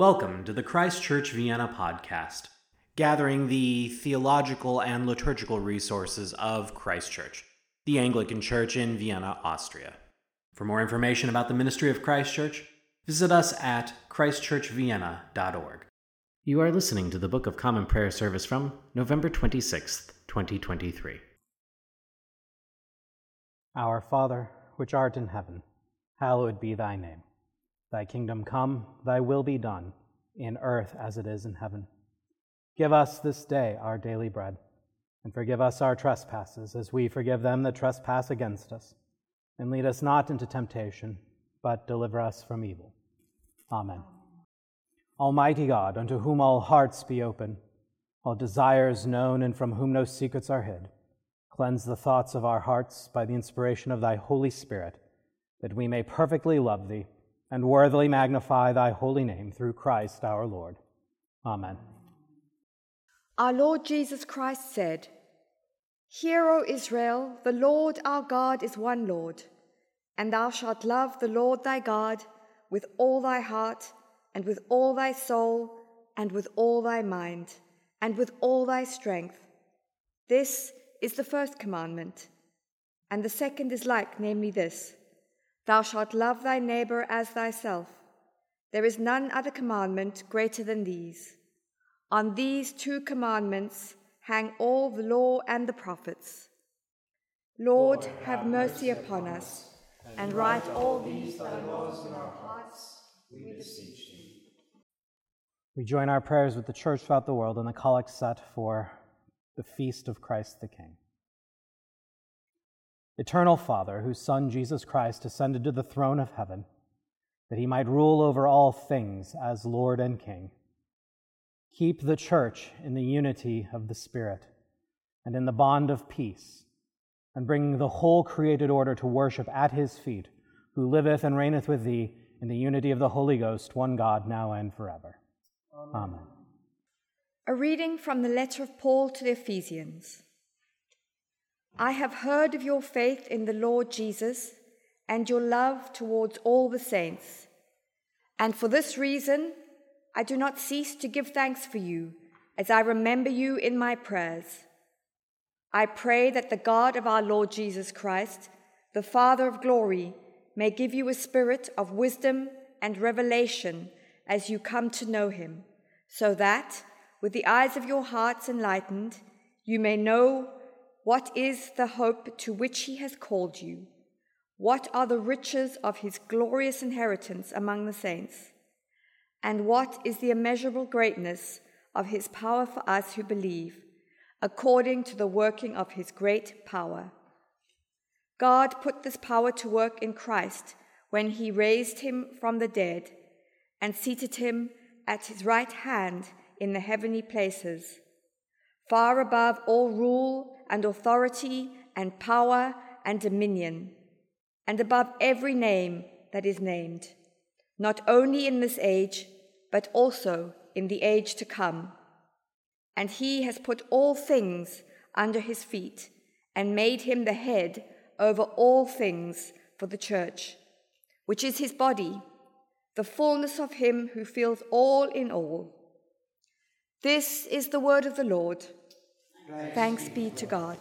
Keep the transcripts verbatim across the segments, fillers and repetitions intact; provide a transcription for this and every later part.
Welcome to the Christ Church Vienna podcast, gathering the theological and liturgical resources of Christ Church, the Anglican Church in Vienna, Austria. For more information about the ministry of Christ Church, visit us at christ church vienna dot org. You are listening to the Book of Common Prayer service from November twenty-sixth, twenty twenty-three. Our Father, which art in heaven, hallowed be thy name. Thy kingdom come, thy will be done, in earth as it is in heaven. Give us this day our daily bread, and forgive us our trespasses, as we forgive them that trespass against us. And lead us not into temptation, but deliver us from evil. Amen. Almighty God, unto whom all hearts be open, all desires known, and from whom no secrets are hid, cleanse the thoughts of our hearts by the inspiration of thy Holy Spirit, that we may perfectly love thee, and worthily magnify thy holy name through Christ our Lord. Amen. Our Lord Jesus Christ said, Hear, O Israel, the Lord our God is one Lord, and thou shalt love the Lord thy God with all thy heart, and with all thy soul, and with all thy mind, and with all thy strength. This is the first commandment. And the second is like, namely this, Thou shalt love thy neighbor as thyself. There is none other commandment greater than these. On these two commandments hang all the law and the prophets. Lord, Lord have mercy upon us, and write all these thy laws in our hearts, we beseech thee. We join our prayers with the Church throughout the world in the collect set for the feast of Christ the King. Eternal Father, whose Son Jesus Christ ascended to the throne of heaven, that he might rule over all things as Lord and King, keep the Church in the unity of the Spirit and in the bond of peace, and bring the whole created order to worship at his feet, who liveth and reigneth with thee in the unity of the Holy Ghost, one God, now and forever. Amen. Amen. A reading from the letter of Paul to the Ephesians. I have heard of your faith in the Lord Jesus and your love towards all the saints. And for this reason, I do not cease to give thanks for you, as I remember you in my prayers. I pray that the God of our Lord Jesus Christ, the Father of glory, may give you a spirit of wisdom and revelation as you come to know him, so that, with the eyes of your hearts enlightened, you may know what is the hope to which he has called you, what are the riches of his glorious inheritance among the saints, and what is the immeasurable greatness of his power for us who believe, according to the working of his great power. God put this power to work in Christ when he raised him from the dead and seated him at his right hand in the heavenly places, far above all rule and authority and power and dominion, and above every name that is named, not only in this age, but also in the age to come. And he has put all things under his feet and made him the head over all things for the church, which is his body, the fullness of him who fills all in all. This is the word of the Lord. Thanks, Thanks be to God.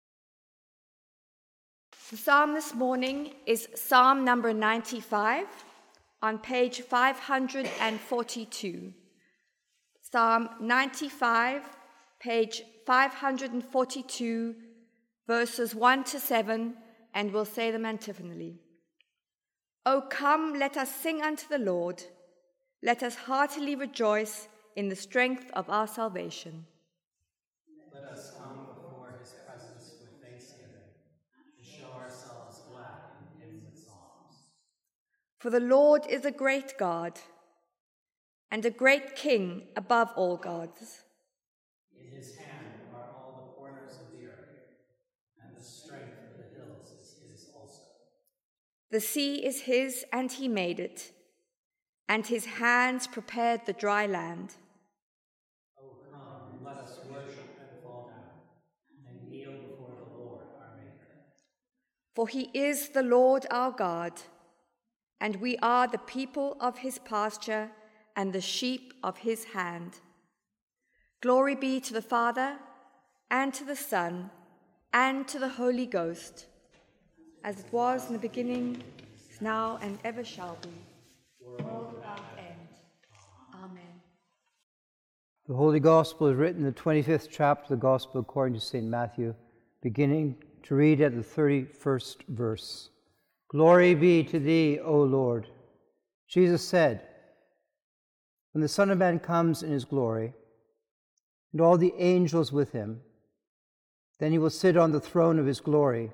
The psalm this morning is Psalm number ninety-five on page five hundred forty-two. Psalm ninety-five, page five hundred forty-two, verses one to seven, and we'll say them antiphonally. O come, let us sing unto the Lord. Let us heartily rejoice in the strength of our salvation. Let us come before his presence with thanksgiving, and show ourselves glad in him with psalms. For the Lord is a great God, and a great King above all gods. In his hand are all the corners of the earth, and the strength of the hills is his also. The sea is his, and he made it, and his hands prepared the dry land. O come, let us worship and fall down, and kneel before the Lord our Maker. For he is the Lord our God, and we are the people of his pasture and the sheep of his hand. Glory be to the Father, and to the Son, and to the Holy Ghost, as it was in the beginning, is now, and ever shall be, world without end. Amen. The Holy Gospel is written in the twenty-fifth chapter of the Gospel according to Saint Matthew, beginning to read at the thirty-first verse. Glory be to thee, O Lord. Jesus said, when the Son of Man comes in his glory, and all the angels with him, then he will sit on the throne of his glory.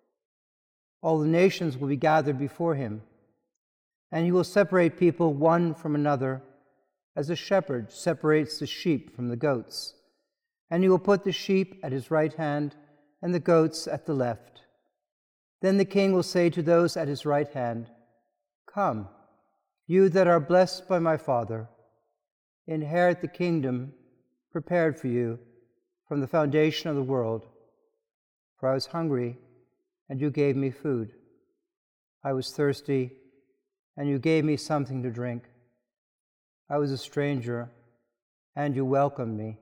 All the nations will be gathered before him, and he will separate people one from another, as a shepherd separates the sheep from the goats. And he will put the sheep at his right hand, and the goats at the left. Then the king will say to those at his right hand, come, you that are blessed by my Father, inherit the kingdom prepared for you from the foundation of the world. For I was hungry, and you gave me food. I was thirsty, and you gave me something to drink. I was a stranger, and you welcomed me.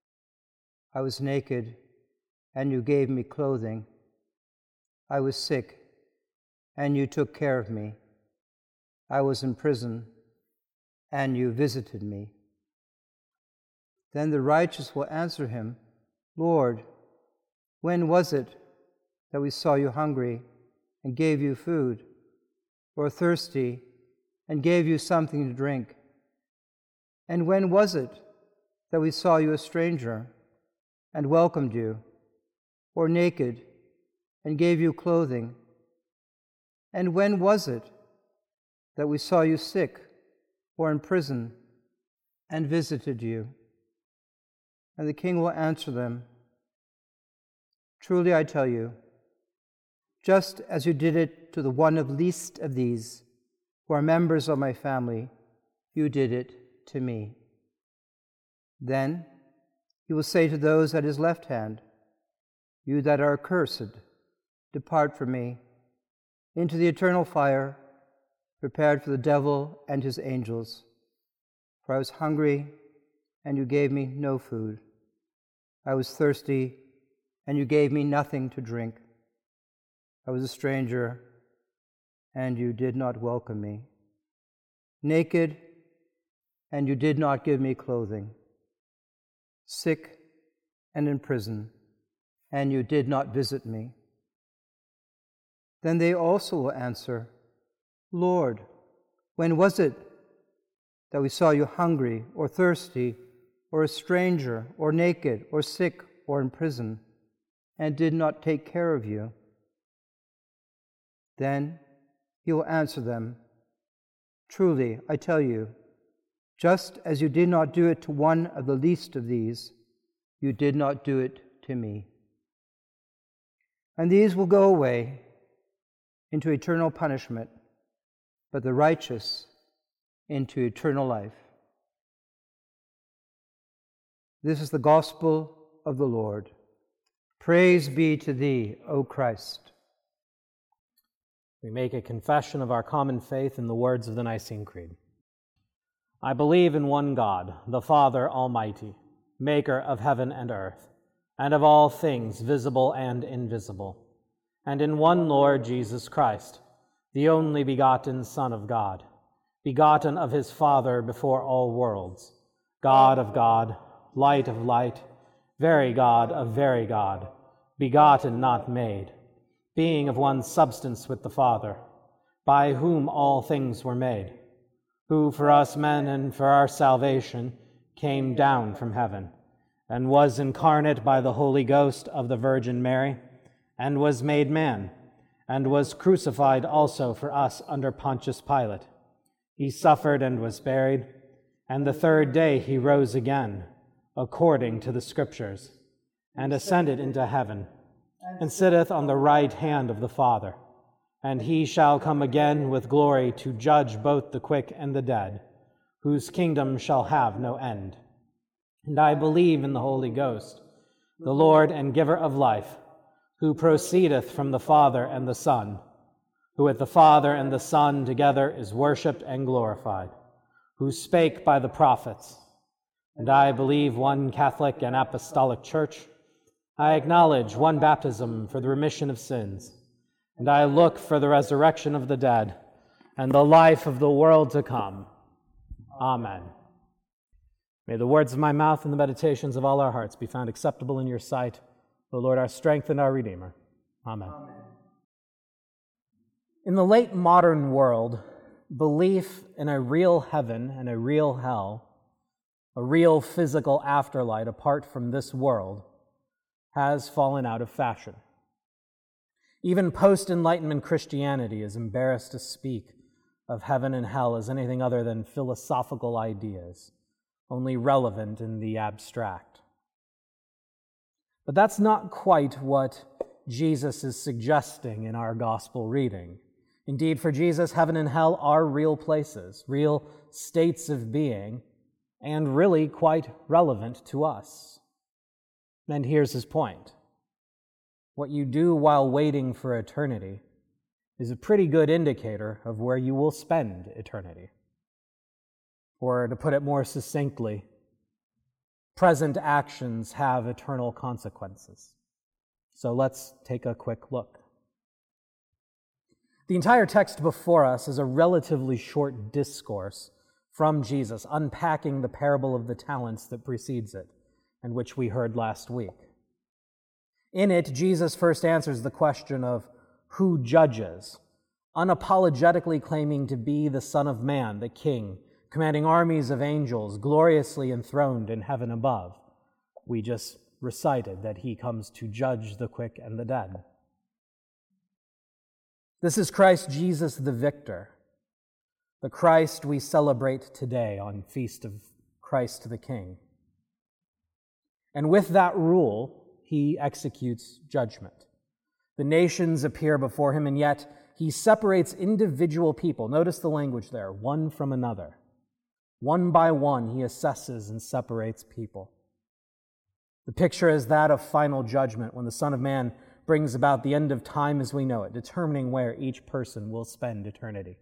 I was naked, and you gave me clothing. I was sick, and you took care of me. I was in prison, and you visited me. Then the righteous will answer him, Lord, when was it that we saw you hungry and gave you food, or thirsty and gave you something to drink? And when was it that we saw you a stranger and welcomed you, or naked and gave you clothing? And when was it that we saw you sick or in prison and visited you? And the king will answer them, truly I tell you, just as you did it to the one of least of these, who are members of my family, you did it to me. Then he will say to those at his left hand, you that are accursed, depart from me into the eternal fire prepared for the devil and his angels. For I was hungry, and you gave me no food. I was thirsty, and you gave me nothing to drink. I was a stranger, and you did not welcome me. Naked, and you did not give me clothing. Sick and in prison, and you did not visit me. Then they also will answer, Lord, when was it that we saw you hungry or thirsty, or a stranger, or naked, or sick, or in prison, and did not take care of you? Then he will answer them, truly, I tell you, just as you did not do it to one of the least of these, you did not do it to me. And these will go away into eternal punishment, but the righteous into eternal life. This is the gospel of the Lord. Praise be to thee, O Christ. We make a confession of our common faith in the words of the Nicene Creed. I believe in one God, the Father Almighty, maker of heaven and earth, and of all things visible and invisible, and in one Lord Jesus Christ, the only begotten Son of God, begotten of his Father before all worlds, God of God, light of light, very God of very God, begotten, not made, being of one substance with the Father, by whom all things were made, who for us men and for our salvation came down from heaven, and was incarnate by the Holy Ghost of the Virgin Mary, and was made man, and was crucified also for us under Pontius Pilate. He suffered and was buried, and the third day he rose again, according to the Scriptures, and ascended into heaven, and sitteth on the right hand of the Father. And he shall come again with glory to judge both the quick and the dead, whose kingdom shall have no end. And I believe in the Holy Ghost, the Lord and giver of life, who proceedeth from the Father and the Son, who with the Father and the Son together is worshipped and glorified, who spake by the prophets. And I believe one Catholic and Apostolic Church. I acknowledge one baptism for the remission of sins. And I look for the resurrection of the dead and the life of the world to come. Amen. May the words of my mouth and the meditations of all our hearts be found acceptable in your sight, O Lord, our strength and our Redeemer. Amen. Amen. In the late modern world, belief in a real heaven and a real hell, a real physical afterlife apart from this world, has fallen out of fashion. Even post-Enlightenment Christianity is embarrassed to speak of heaven and hell as anything other than philosophical ideas, only relevant in the abstract. But that's not quite what Jesus is suggesting in our gospel reading. Indeed, for Jesus, heaven and hell are real places, real states of being, and really quite relevant to us. And here's his point. What you do while waiting for eternity is a pretty good indicator of where you will spend eternity. Or to put it more succinctly, present actions have eternal consequences. So let's take a quick look. The entire text before us is a relatively short discourse from Jesus, unpacking the parable of the talents that precedes it, and which we heard last week. In it, Jesus first answers the question of who judges, unapologetically claiming to be the Son of Man, the King, commanding armies of angels, gloriously enthroned in heaven above. We just recited that he comes to judge the quick and the dead. This is Christ Jesus the victor, the Christ we celebrate today on Feast of Christ the King. And with that rule, he executes judgment. The nations appear before him, and yet he separates individual people. Notice the language there, one from another. One by one, he assesses and separates people. The picture is that of final judgment, when the Son of Man brings about the end of time as we know it, determining where each person will spend eternity.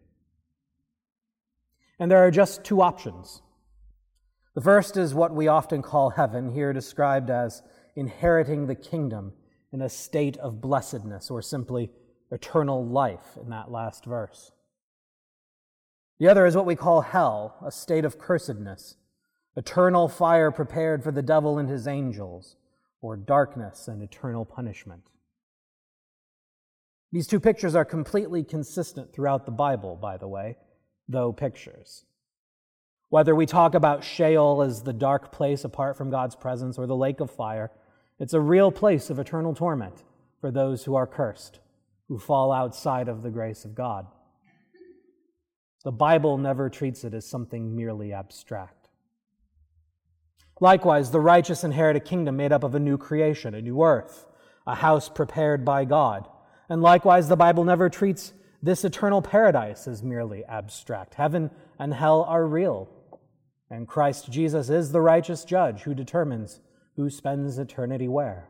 And there are just two options. The first is what we often call heaven, here described as inheriting the kingdom in a state of blessedness, or simply eternal life in that last verse. The other is what we call hell, a state of cursedness, eternal fire prepared for the devil and his angels, or darkness and eternal punishment. These two pictures are completely consistent throughout the Bible, by the way, though pictures. Whether we talk about Sheol as the dark place apart from God's presence, or the lake of fire, it's a real place of eternal torment for those who are cursed, who fall outside of the grace of God. The Bible never treats it as something merely abstract. Likewise, the righteous inherit a kingdom made up of a new creation, a new earth, a house prepared by God. And likewise, the Bible never treats this eternal paradise as merely abstract. Heaven and hell are real, and Christ Jesus is the righteous judge who determines who spends eternity where.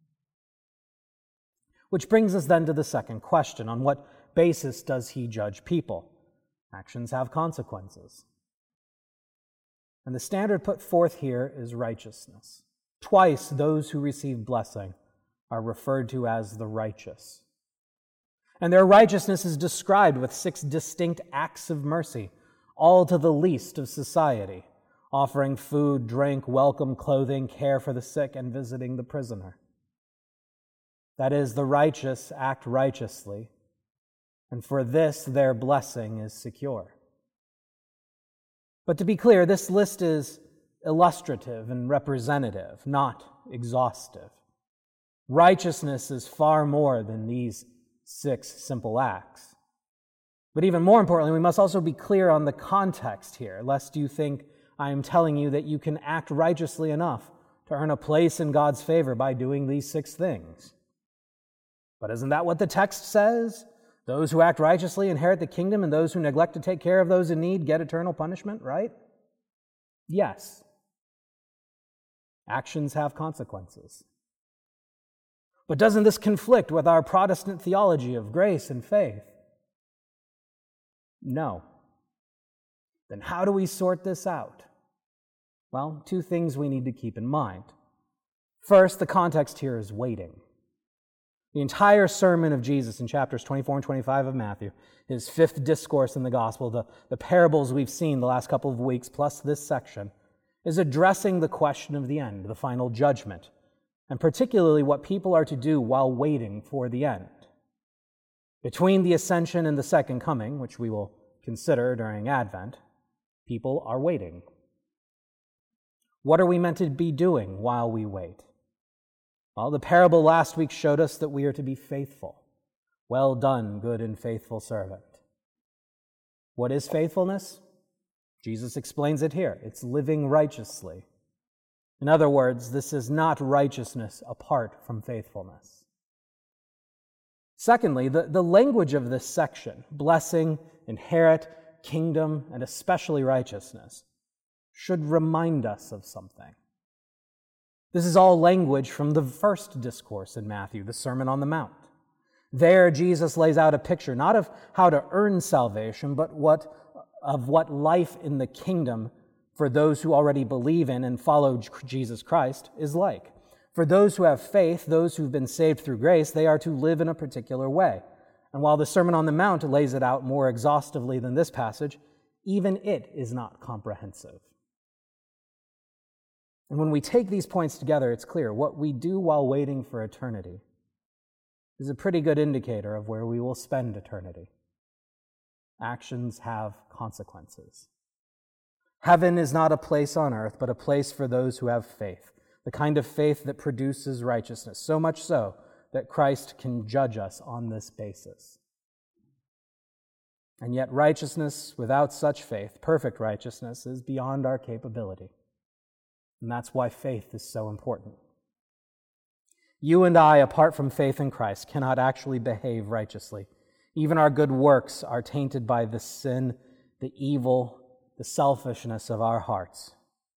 Which brings us then to the second question. On what basis does he judge people? Actions have consequences. And the standard put forth here is righteousness. Twice those who receive blessing are referred to as the righteous. And their righteousness is described with six distinct acts of mercy, all to the least of society, offering food, drink, welcome clothing, care for the sick, and visiting the prisoner. That is, the righteous act righteously, and for this their blessing is secure. But to be clear, this list is illustrative and representative, not exhaustive. Righteousness is far more than these six simple acts. But even more importantly, we must also be clear on the context here, lest you think I am telling you that you can act righteously enough to earn a place in God's favor by doing these six things. But isn't that what the text says? Those who act righteously inherit the kingdom, and those who neglect to take care of those in need get eternal punishment, right? Yes. Actions have consequences. But doesn't this conflict with our Protestant theology of grace and faith? No. Then how do we sort this out? Well, two things we need to keep in mind. First, the context here is waiting. The entire sermon of Jesus in chapters twenty-four and twenty-five of Matthew, his fifth discourse in the gospel, the, the parables we've seen the last couple of weeks, plus this section, is addressing the question of the end, the final judgment, and particularly what people are to do while waiting for the end. Between the ascension and the second coming, which we will consider during Advent, people are waiting. What are we meant to be doing while we wait? Well, the parable last week showed us that we are to be faithful. Well done, good and faithful servant. What is faithfulness? Jesus explains it here. It's living righteously. In other words, this is not righteousness apart from faithfulness. Secondly, the, the language of this section, blessing, inherit, kingdom, and especially righteousness, should remind us of something. This is all language from the first discourse in Matthew, the Sermon on the Mount. There, Jesus lays out a picture not of how to earn salvation, but what of what life in the kingdom for those who already believe in and follow Jesus Christ is like. For those who have faith, those who've been saved through grace, they are to live in a particular way. And while the Sermon on the Mount lays it out more exhaustively than this passage, even it is not comprehensive. And when we take these points together, it's clear what we do while waiting for eternity is a pretty good indicator of where we will spend eternity. Actions have consequences. Heaven is not a place on earth, but a place for those who have faith, the kind of faith that produces righteousness, so much so that Christ can judge us on this basis. And yet righteousness without such faith, perfect righteousness, is beyond our capability. And that's why faith is so important. You and I, apart from faith in Christ, cannot actually behave righteously. Even our good works are tainted by the sin, the evil, the selfishness of our hearts.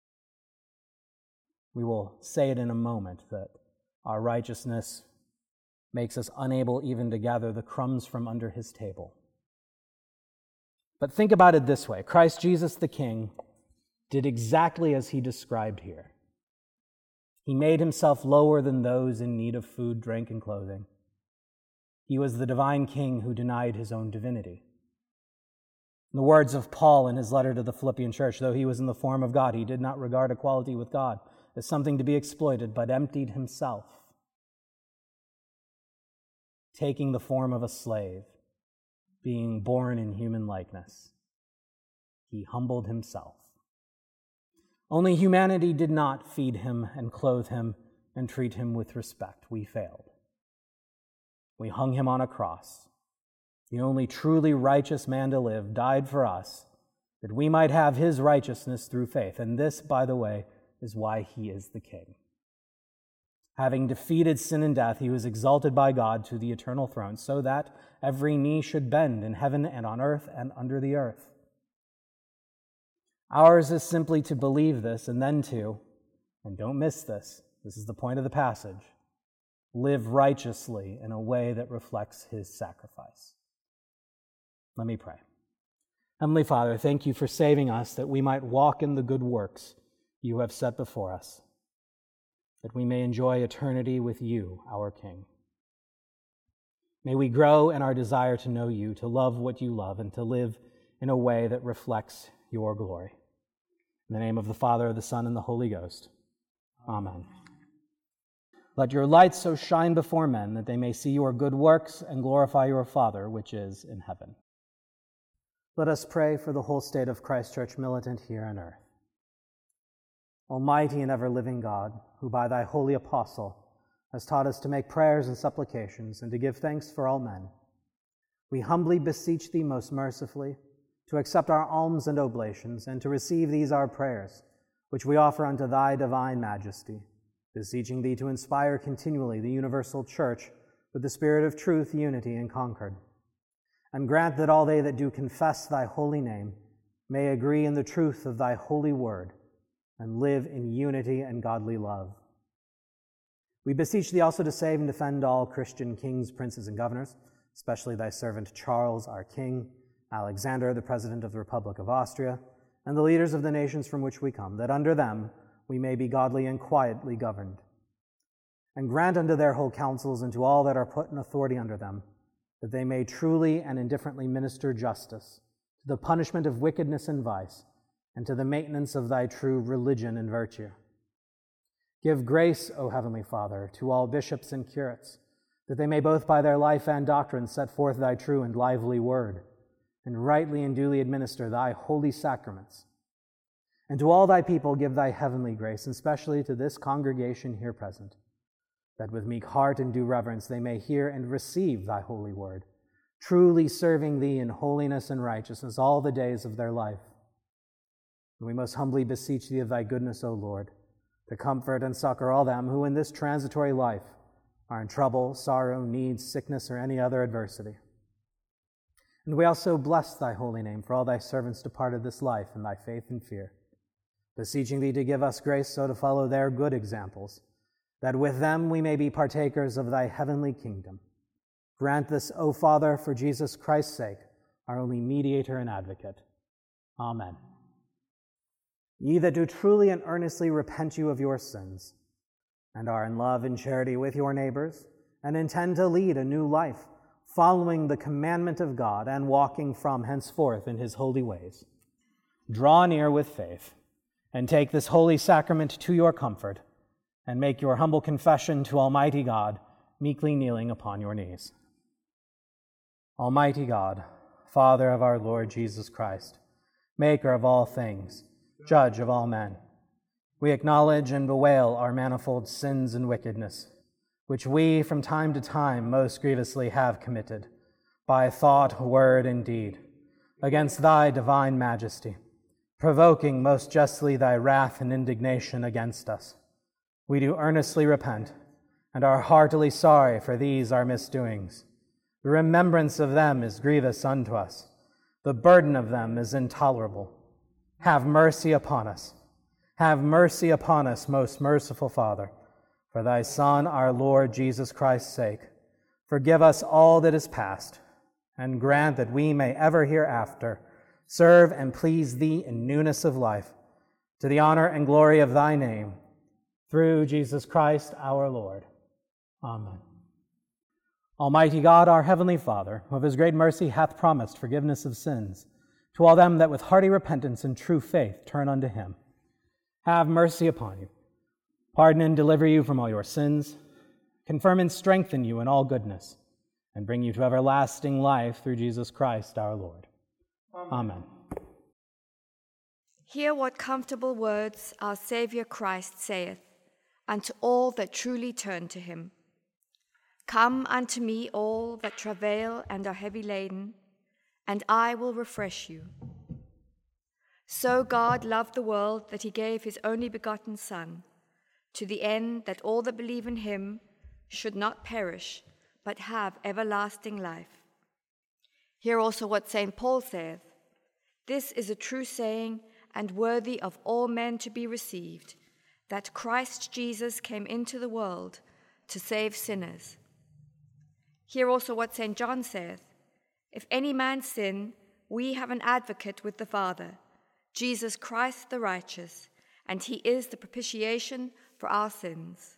We will say it in a moment that our righteousness makes us unable even to gather the crumbs from under his table. But think about it this way. Christ Jesus the King did exactly as he described here. He made himself lower than those in need of food, drink, and clothing. He was the divine king who denied his own divinity. In the words of Paul in his letter to the Philippian church, though he was in the form of God, he did not regard equality with God as something to be exploited, but emptied himself, taking the form of a slave, being born in human likeness. He humbled himself. Only humanity did not feed him and clothe him and treat him with respect. We failed. We hung him on a cross. The only truly righteous man to live died for us, that we might have his righteousness through faith. And this, by the way, is why he is the king. Having defeated sin and death, he was exalted by God to the eternal throne, so that every knee should bend in heaven and on earth and under the earth. Ours is simply to believe this and then to, and don't miss this, this is the point of the passage, live righteously in a way that reflects his sacrifice. Let me pray. Heavenly Father, thank you for saving us that we might walk in the good works you have set before us, that we may enjoy eternity with you, our King. May we grow in our desire to know you, to love what you love, and to live in a way that reflects your glory. In the name of the Father, the Son, and the Holy Ghost. Amen. Let your light so shine before men that they may see your good works and glorify your Father, which is in heaven. Let us pray for the whole state of Christ Church militant here on earth. Almighty and ever-living God, who by thy holy apostle has taught us to make prayers and supplications and to give thanks for all men, we humbly beseech thee most mercifully to accept our alms and oblations, and to receive these our prayers, which we offer unto thy divine majesty, beseeching thee to inspire continually the universal church with the spirit of truth, unity, and concord. And grant that all they that do confess thy holy name may agree in the truth of thy holy word, and live in unity and godly love. We beseech thee also to save and defend all Christian kings, princes, and governors, especially thy servant Charles, our king, Alexander, the President of the Republic of Austria, and the leaders of the nations from which we come, that under them we may be godly and quietly governed. And grant unto their whole councils and to all that are put in authority under them, that they may truly and indifferently minister justice, to the punishment of wickedness and vice, and to the maintenance of thy true religion and virtue. Give grace, O Heavenly Father, to all bishops and curates, that they may both by their life and doctrine set forth thy true and lively word, and rightly and duly administer thy holy sacraments. And to all thy people give thy heavenly grace, and especially to this congregation here present, that with meek heart and due reverence they may hear and receive thy holy word, truly serving thee in holiness and righteousness all the days of their life. And we most humbly beseech thee of thy goodness, O Lord, to comfort and succor all them who in this transitory life are in trouble, sorrow, need, sickness, or any other adversity. And we also bless thy holy name for all thy servants departed this life in thy faith and fear, beseeching thee to give us grace so to follow their good examples, that with them we may be partakers of thy heavenly kingdom. Grant this, O Father, for Jesus Christ's sake, our only mediator and advocate. Amen. Ye that do truly and earnestly repent you of your sins, and are in love and charity with your neighbors, and intend to lead a new life, following the commandment of God and walking from henceforth in his holy ways, draw near with faith, and take this holy sacrament to your comfort, and make your humble confession to Almighty God, meekly kneeling upon your knees. Almighty God, Father of our Lord Jesus Christ, maker of all things, judge of all men, we acknowledge and bewail our manifold sins and wickedness, which we from time to time most grievously have committed, by thought, word, and deed, against thy divine majesty, provoking most justly thy wrath and indignation against us. We do earnestly repent, and are heartily sorry for these our misdoings. The remembrance of them is grievous unto us. The burden of them is intolerable. Have mercy upon us. Have mercy upon us, most merciful Father, for thy Son, our Lord Jesus Christ's sake. Forgive us all that is past, and grant that we may ever hereafter serve and please thee in newness of life, to the honor and glory of thy name, through Jesus Christ our Lord. Amen. Almighty God, our heavenly Father, who of his great mercy hath promised forgiveness of sins to all them that with hearty repentance and true faith turn unto him, have mercy upon you, pardon and deliver you from all your sins, confirm and strengthen you in all goodness, and bring you to everlasting life through Jesus Christ our Lord. Amen. Amen. Hear what comfortable words our Saviour Christ saith unto all that truly turn to him. Come unto me all that travail and are heavy laden, and I will refresh you. So God loved the world that he gave his only begotten Son, to the end that all that believe in him should not perish, but have everlasting life. Hear also what Saint Paul saith, this is a true saying and worthy of all men to be received, that Christ Jesus came into the world to save sinners. Hear also what Saint John saith, if any man sin, we have an advocate with the Father, Jesus Christ the righteous, and he is the propitiation for our sins.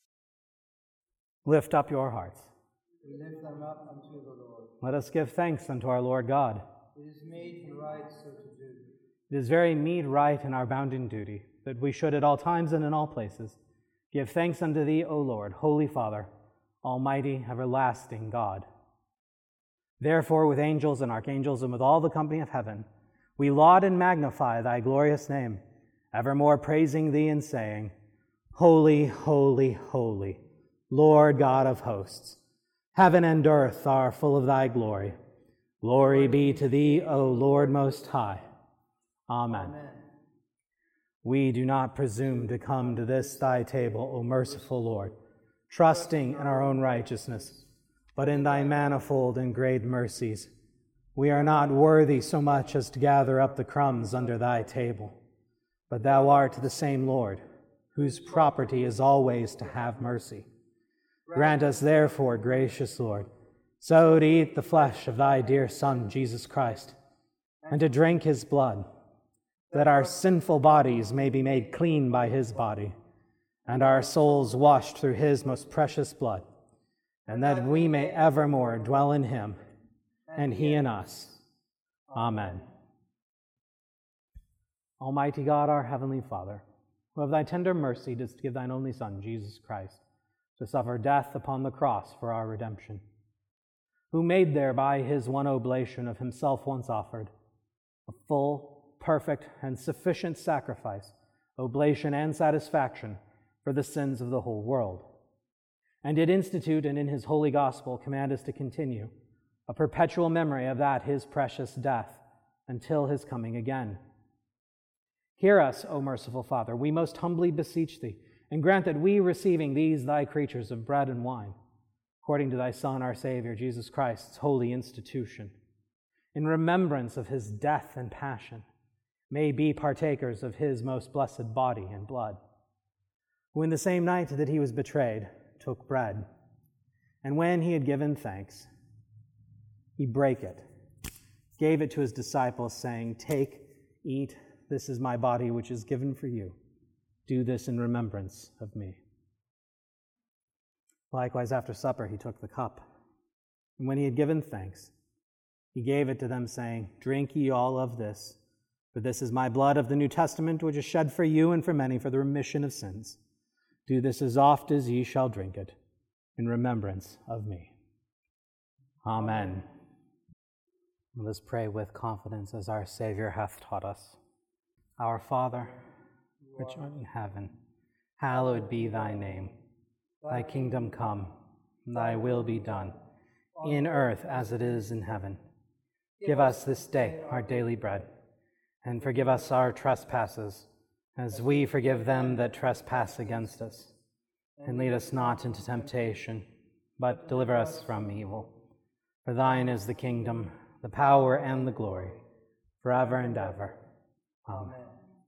Lift up your hearts. We lift them up unto the Lord. Let us give thanks unto our Lord God. It is meet and right so to do. It is very meet, right, and our bounden duty, that we should at all times and in all places give thanks unto thee, O Lord, Holy Father, Almighty, everlasting God. Therefore, with angels and archangels and with all the company of heaven, we laud and magnify thy glorious name, evermore praising thee and saying, Holy, holy, holy, Lord God of hosts, heaven and earth are full of thy glory. Glory be to thee, O Lord Most High. Amen. Amen. We do not presume to come to this thy table, O merciful Lord, trusting in our own righteousness, but in thy manifold and great mercies. We are not worthy so much as to gather up the crumbs under thy table, but thou art the same Lord, whose property is always to have mercy. Grant us therefore, gracious Lord, so to eat the flesh of thy dear Son, Jesus Christ, and to drink his blood, that our sinful bodies may be made clean by his body, and our souls washed through his most precious blood, and that we may evermore dwell in him, and he in us. Amen. Almighty God, our heavenly Father, who of thy tender mercy didst give thine only Son, Jesus Christ, to suffer death upon the cross for our redemption, who made thereby his one oblation of himself once offered, a full, perfect, and sufficient sacrifice, oblation and satisfaction for the sins of the whole world, and did institute and in his holy gospel command us to continue a perpetual memory of that his precious death until his coming again. Hear us, O merciful Father, we most humbly beseech thee, and grant that we, receiving these thy creatures of bread and wine, according to thy Son, our Savior, Jesus Christ's holy institution, in remembrance of his death and passion, may be partakers of his most blessed body and blood, who in the same night that he was betrayed took bread, and when he had given thanks, he brake it, gave it to his disciples, saying, "Take, eat, this is my body which is given for you. Do this in remembrance of me." Likewise, after supper, he took the cup, and when he had given thanks, he gave it to them, saying, "Drink ye all of this, for this is my blood of the New Testament, which is shed for you and for many for the remission of sins. Do this as oft as ye shall drink it, in remembrance of me." Amen. Let us pray with confidence as our Savior hath taught us. Our Father, which art in heaven, hallowed be thy name. Thy kingdom come, thy will be done, in earth as it is in heaven. Give us this day our daily bread, and forgive us our trespasses, as we forgive them that trespass against us. And lead us not into temptation, but deliver us from evil. For thine is the kingdom, the power, and the glory, forever and ever. Amen.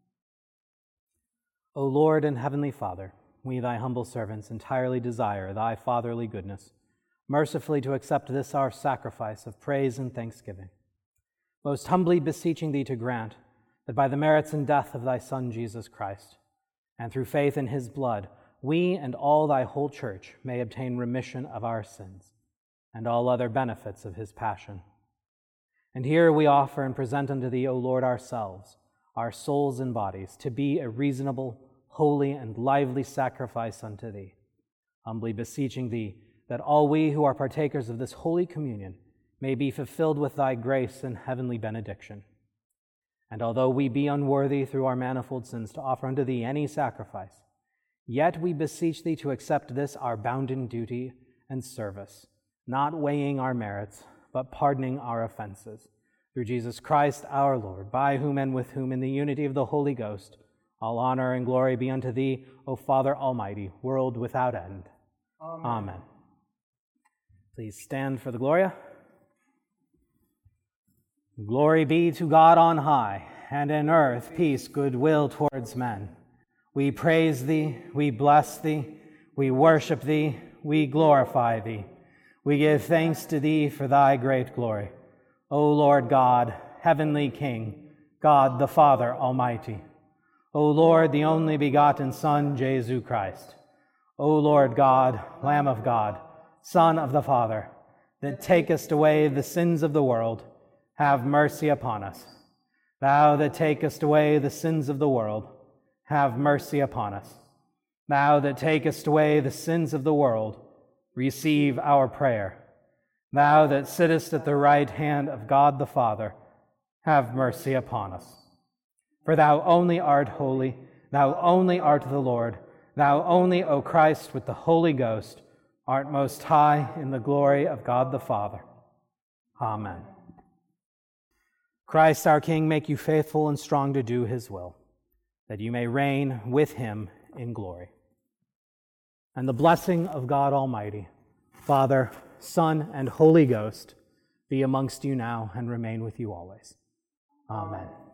O Lord and heavenly Father, we, thy humble servants, entirely desire thy fatherly goodness, mercifully to accept this our sacrifice of praise and thanksgiving, most humbly beseeching thee to grant that by the merits and death of thy Son, Jesus Christ, and through faith in his blood, we and all thy whole church may obtain remission of our sins and all other benefits of his passion. And here we offer and present unto thee, O Lord, ourselves, our souls and bodies, to be a reasonable, holy, and lively sacrifice unto thee, humbly beseeching thee that all we who are partakers of this holy communion may be fulfilled with thy grace and heavenly benediction. And although we be unworthy through our manifold sins to offer unto thee any sacrifice, yet we beseech thee to accept this our bounden duty and service, not weighing our merits, but pardoning our offenses. Through Jesus Christ our Lord, by whom and with whom in the unity of the Holy Ghost, all honor and glory be unto thee, O Father Almighty, world without end. Amen. Amen. Please stand for the Gloria. Glory be to God on high, and in earth peace, goodwill towards men. We praise thee, we bless thee, we worship thee, we glorify thee. We give thanks to thee for thy great glory. O Lord God, heavenly King, God the Father Almighty. O Lord, the only begotten Son, Jesus Christ. O Lord God, Lamb of God, Son of the Father, that takest away the sins of the world, have mercy upon us. Thou that takest away the sins of the world, have mercy upon us. Thou that takest away the sins of the world, receive our prayer. Thou that sittest at the right hand of God the Father, have mercy upon us. For thou only art holy, thou only art the Lord, thou only, O Christ, with the Holy Ghost, art most high in the glory of God the Father. Amen. Christ our King, make you faithful and strong to do his will, that you may reign with him in glory. And the blessing of God Almighty, Father, Son, and Holy Ghost be amongst you now and remain with you always. Amen.